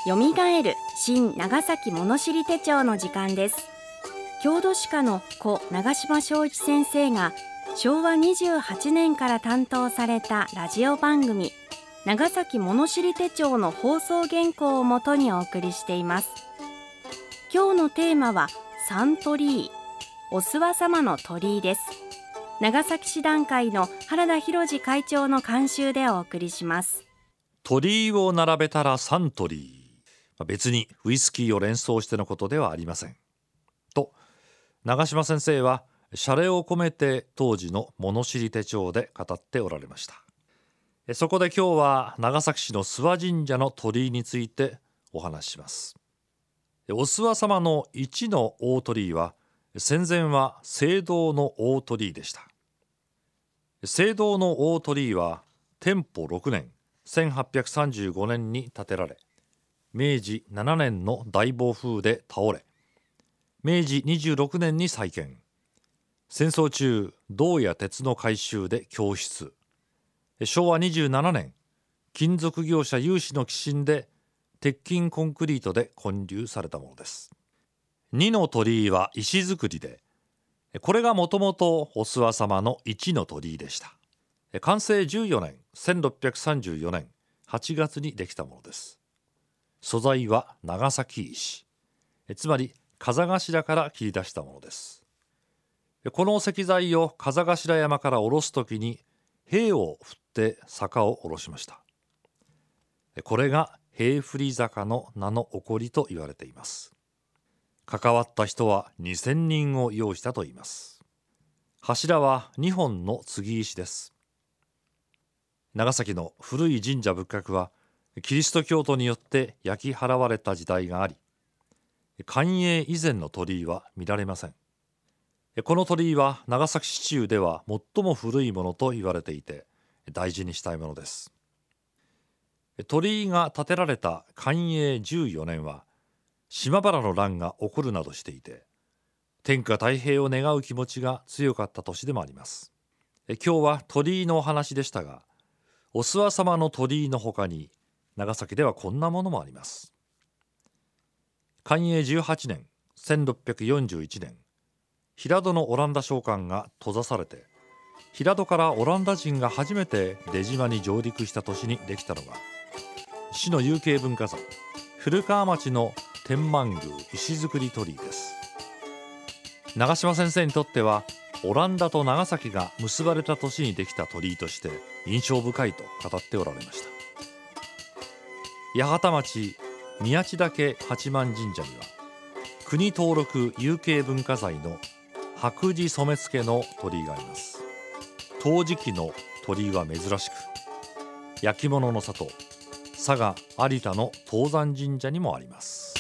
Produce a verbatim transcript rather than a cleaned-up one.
よみがえる新長崎物知り手帳の時間です。郷土史家の故長島昭一先生がしょうわにじゅうはちねんから担当されたラジオ番組長崎物知り手帳の放送原稿をもとにお送りしています。今日のテーマはサン鳥居、お諏訪様の鳥居です。長崎市団会の原田博二会長の監修でお送りします。 鳥居を並べたらサントリー、別にウイスキーを連想してのことではありませんと長島先生は謝礼を込めて当時の物知り手帳で語っておられました。そこで今日は長崎市の諏訪神社の鳥居についてお話しします。お諏訪様の一の大鳥居は戦前は聖堂の大鳥居でした。聖堂の大鳥居は天保ろくねんせんはっぴゃくさんじゅうごねんに建てられ、めいじななねんの大暴風で倒れ、めいじにじゅうろくねんに再建、戦争中銅や鉄の回収で供出、しょうわにじゅうななねん金属業者有志の寄進で鉄筋コンクリートで建立されたものです。にの鳥居は石造りで、これがもともとお諏訪様の一の鳥居でした。完成じゅうよねんせんろっぴゃくさんじゅうよねんはちがつにできたものです。素材は長崎石、つまり風頭から切り出したものです。この石材を風頭山から下ろすときに塀を振って坂を下ろしました。これが塀振り坂の名の起こりと言われています。関わった人はにせんにんを要したといいます。柱はにほんの継ぎ石です。長崎の古い神社仏閣はキリスト教徒によって焼き払われた時代があり、寛永以前の鳥居は見られません。この鳥居は長崎市中では最も古いものと言われていて大事にしたいものです。鳥居が建てられた寛永じゅうよねんは島原の乱が起こるなどしていて、天下太平を願う気持ちが強かった年でもあります。今日は鳥居のお話でしたが、お諏訪様の鳥居のほかに長崎ではこんなものもあります。寛永じゅうはちねんせんろっぴゃくよんじゅういちねん、平戸のオランダ商館が閉ざされて、平戸からオランダ人が初めて出島に上陸した年にできたのが市の有形文化財古川町の天満宮石造り鳥居です。長島先生にとってはオランダと長崎が結ばれた年にできた鳥居として印象深いと語っておられました。八幡町宮地岳八幡神社には国登録有形文化財の白磁染付の鳥居があります。陶磁器の鳥居は珍しく、焼き物の里佐賀有田の東山神社にもあります。